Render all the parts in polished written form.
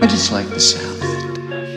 I just like the sound of it.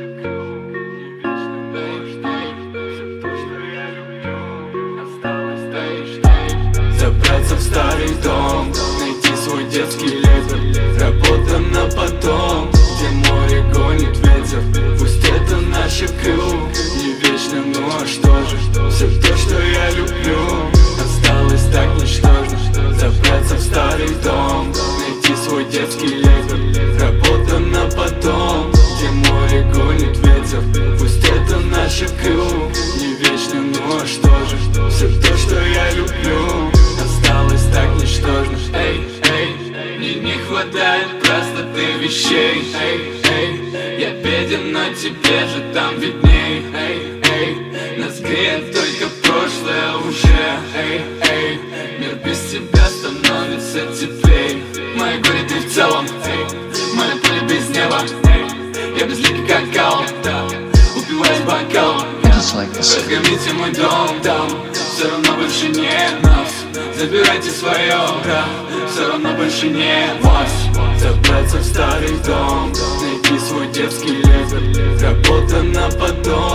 Забраться в старый дом, найти свой детский лепет. Работа на потом, где море гонит ветер. Пусть это наше крыло, не вечно, ну а что же? Все то, что я люблю, осталось так ничтожно. Забраться в старый дом, найти свой детский лепет. Работа на потом, где море гонит ветер. Пусть это наше крыло, не вечно, ну а что же? Все то, что я люблю, осталось так ничтожно. Эй, эй, мне не хватает простоты вещей. Эй, эй, я беден, но тебе же там видней. Эй, эй, нас греет только прошлое уже. Эй, эй, мир без тебя становится теплей. Мои горе ты в целом, эй, моя поле без неба, эй, я безликий как кал, упиваюсь бокалом. Разгромите мой дом, там все равно больше нет нас. Забирайте свое, да, все равно больше нет вас. Забраться в старый дом, найти свой детский лепет. Работа на потом,